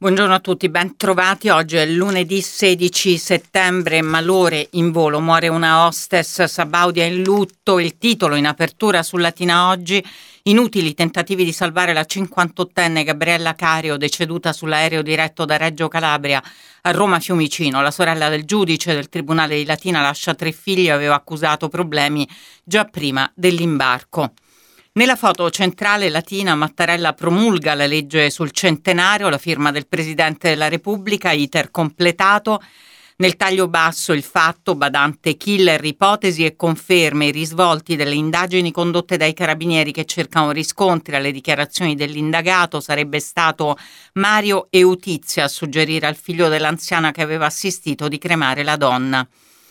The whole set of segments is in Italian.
Buongiorno a tutti, ben trovati. Oggi è lunedì 16 settembre, malore in volo. Muore una hostess, Sabaudia in lutto. Il titolo in apertura su Latina Oggi: inutili tentativi di salvare la 58enne Gabriella Cario, deceduta sull'aereo diretto da Reggio Calabria a Roma Fiumicino. La sorella del giudice del Tribunale di Latina lascia 3 figli e aveva accusato problemi già prima dell'imbarco. Nella foto centrale Latina, Mattarella promulga la legge sul centenario, la firma del Presidente della Repubblica, iter completato. Nel taglio basso il fatto, badante killer, ipotesi e conferme, i risvolti delle indagini condotte dai carabinieri che cercano riscontri alle dichiarazioni dell'indagato. Sarebbe stato Mario Eutizia a suggerire al figlio dell'anziana che aveva assistito di cremare la donna.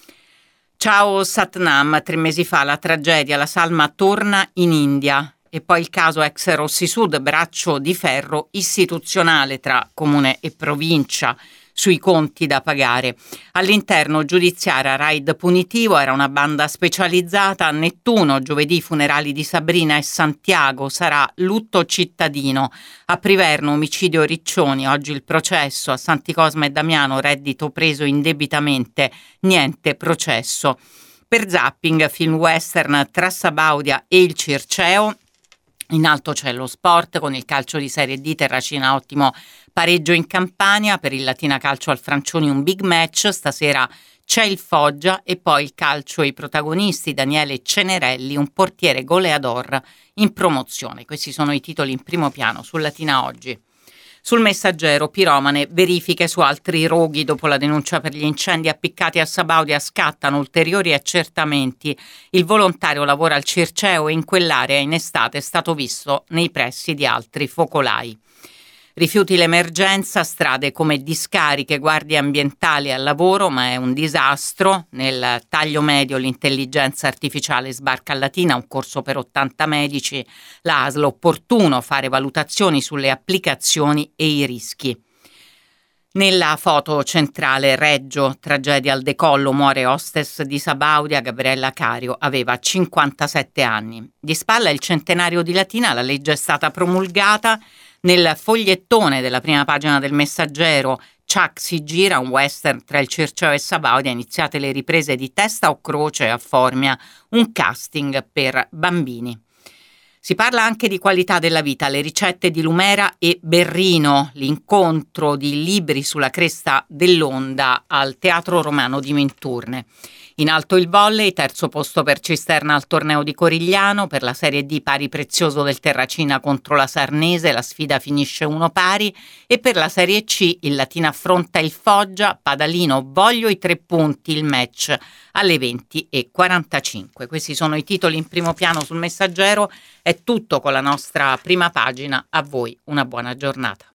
Ciao Satnam, 3 mesi fa la tragedia, la salma torna in India. E poi il caso ex Rossi Sud, braccio di ferro istituzionale tra comune e provincia sui conti da pagare. All'interno giudiziaria, raid punitivo, era una banda specializzata. A Nettuno, giovedì funerali di Sabrina e Santiago, sarà lutto cittadino. A Priverno omicidio Riccioni, oggi il processo. A Santi Cosma e Damiano reddito preso indebitamente, niente processo. Per Zapping, film western tra Sabaudia e il Circeo. In alto c'è lo sport con il calcio di Serie D, Terracina ottimo pareggio in Campania. Per il Latina Calcio al Francioni un big match, stasera c'è il Foggia. E poi il calcio e i protagonisti, Daniele Cenerelli, un portiere goleador in promozione. Questi sono i titoli in primo piano su Latina Oggi. Sul Messaggero, piromane, verifiche su altri roghi. Dopo la denuncia per gli incendi appiccati a Sabaudia scattano ulteriori accertamenti. Il volontario lavora al Circeo e in quell'area in estate è stato visto nei pressi di altri focolai. Rifiuti l'emergenza, strade come discariche, guardie ambientali al lavoro, ma è un disastro. Nel taglio medio l'intelligenza artificiale sbarca a Latina, un corso per 80 medici. La ASL, opportuno fare valutazioni sulle applicazioni e i rischi. Nella foto centrale Reggio, tragedia al decollo, muore hostess di Sabaudia, Gabriella Cario, aveva 57 anni. Di spalla il centenario di Latina, la legge è stata promulgata. Nel fogliettone della prima pagina del Messaggero, Chuck si gira, un western tra il Circeo e Sabaudia, iniziate le riprese di Testa o Croce a Formia, un casting per bambini. Si parla anche di qualità della vita, le ricette di Lumera e Berrino, l'incontro di libri sulla cresta dell'onda al Teatro Romano di Minturne. In alto il volley, terzo posto per Cisterna al torneo di Corigliano. Per la Serie D pari prezioso del Terracina contro la Sarnese, la sfida finisce 1-1. E per la Serie C il Latina affronta il Foggia, Padalino voglio i 3 punti, il match alle 20:45. Questi sono i titoli in primo piano sul Messaggero. È tutto con la nostra prima pagina, a voi una buona giornata.